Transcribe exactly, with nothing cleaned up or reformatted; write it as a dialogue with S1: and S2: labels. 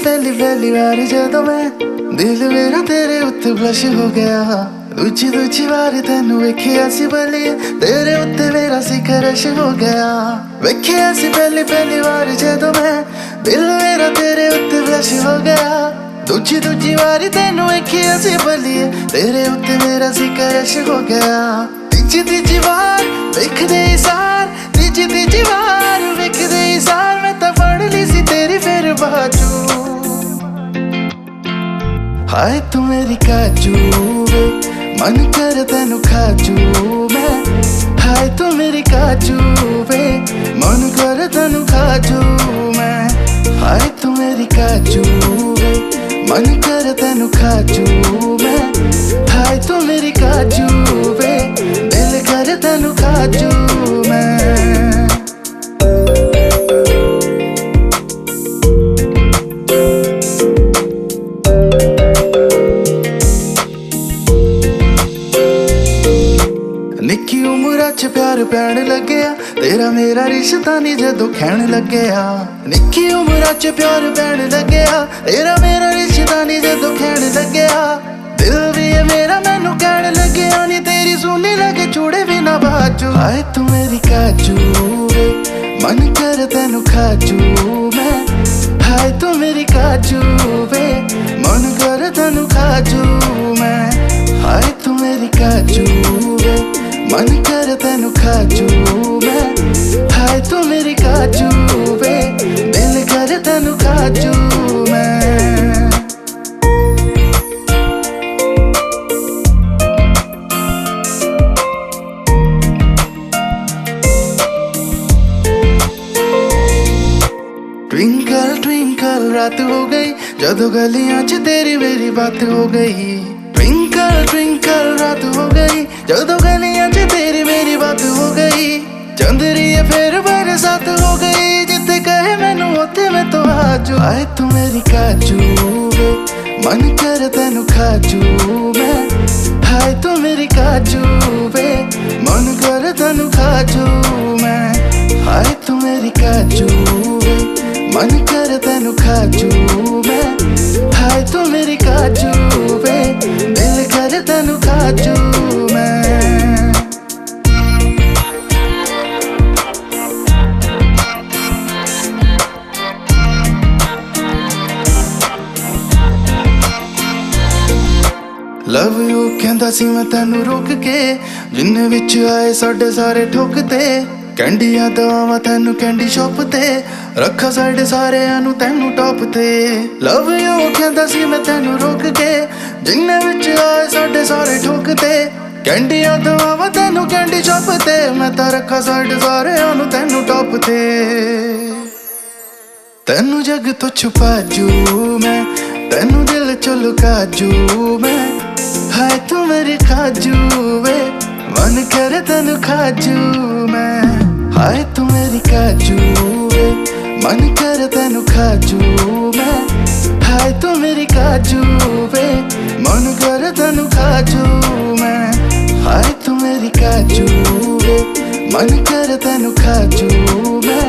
S1: पहली पहली बार जदों मैं दिल मेरा तेरे उत्ते ब्लश हो गया। दूजी दूजी बार तेनू वेखिया सी बलिए तेरे उत्ते मेरा सी क्रश हो गया। वेखिया सी पहली पहली बार जदों मैं दिल मेरा तेरे उत्ते ब्लश हो गया। दूजी दूजी बार तेनू वेखिया सी बलिए तेरे उत्ते मेरा सी क्रश हो गया। तीजी तीजी बार वेखदे सार तीजी तीजी बार वेखदे सार मैं तां फड़ ली सी तेरी फिर बाजू। हाय तू मेरी काजू वे मन कर तेनू खाजू मैं। हाय तू मेरी काजू वे मन कर तेनू खाजू मैं। हाय तू मेरी काजू वे मन कर तेनू खाजू मैं। हाय तू मेरी काजू वे दिल कर तेनू खाजू मैं। निक्की उमरा च प्यार पैण लग्या तेरा मेरा रिश्ता नी जदों खैण लग्या। निक्की उमरा च प्यार पैण लग्या तेरा मेरा रिश्ता नी जदों खैण लग्या। दिल भी है मेरा मैनू कहण लग्या नी तेरी सुनी लगे चूड़े भी ना बाजू। हाय तू मेरी काजू वे मन कर तेनू खाजू मैं। हाय तू मेरी काजू वे मन कर तेनू खाजू मैं। हाय तू मेरी काजू वे मन कर तेनू खाजू मैं। हाय तू मेरी काजू वे दिल कर तेनू खाजू मैं। ट्विंकल ट्विंकल रात हो गई जदों गलियां च तेरी मेरी बात हो गई। ट्विंकल ट्विंकल रात हो गई जदों गलियां च तेरी मेरी बात हो गई। चंदरी फिर बरसात हो गई जिथे कहे मैनू उत्थे मैं तो आजू। हाय तू मेरी काजू वे मन कर तेनू खाजू मैं। हाय तू मेरी काजू वे मन कर तेनू खाजू मैं। हाय तू मेरी काजू वे मन कर तेनू खाजू मैं। हाय तू मेरी काजू वे दिल कर तेनू खाजू मैं। लव यू कहंदा सी मैं तेनू रोक के जिन्ने विच आए साडे सारे ठोकते। कैंडियां दवावां तेनू कैंडी शॉप ते रखा साडे सारेआं नू तेनू टॉप ते। लव यू कहंदा सी मैं तेनू रोक के जिन्ने विच आए साडे सारे ठोकते। कैंडियां दवावां तेनू कैंडी शॉप ते मैं तां रखा साडे सारेआं नू तेनू टॉप ते। तेनू जग तो छुपा जू मैं तेनू दिल चो लुका जू मैं। हाय तू मेरी खाजू वे मन कर तेनू खाजू मैं। हाय तू मेरी काजू वे मन कर तेनू खाजू मैं। हाय तू मेरी काजू वे मन कर तेनू खाजू मैं। हाय तू मेरी काजू वे मन कर तेनू खाजू मैं।